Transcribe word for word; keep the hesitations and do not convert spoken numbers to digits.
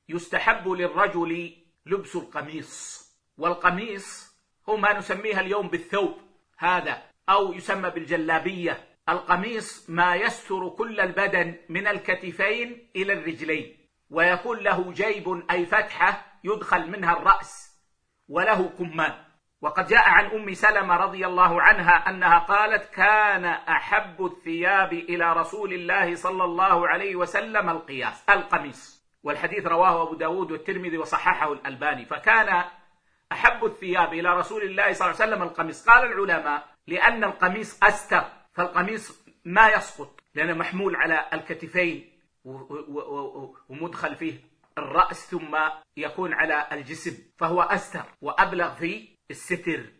يستحب للرجل لبس القميص، والقميص هو ما نسميها اليوم بالثوب هذا، أو يسمى بالجلابية. القميص ما يستر كل البدن من الكتفين إلى الرجلين، ويكون له جيب أي فتحة يدخل منها الرأس، وله كمان. وقد جاء عن أم سلمة رضي الله عنها أنها قالت: كان أحب الثياب إلى رسول الله صلى الله عليه وسلم القياس القميص، والحديث رواه أبو داود والترمذي وصححه الألباني. فكان أحب الثياب إلى رسول الله صلى الله عليه وسلم القميص. قال العلماء: لأن القميص أستر، فالقميص ما يسقط لأنه محمول على الكتفين ومدخل فيه الرأس ثم يكون على الجسم، فهو أستر وأبلغ في الستر.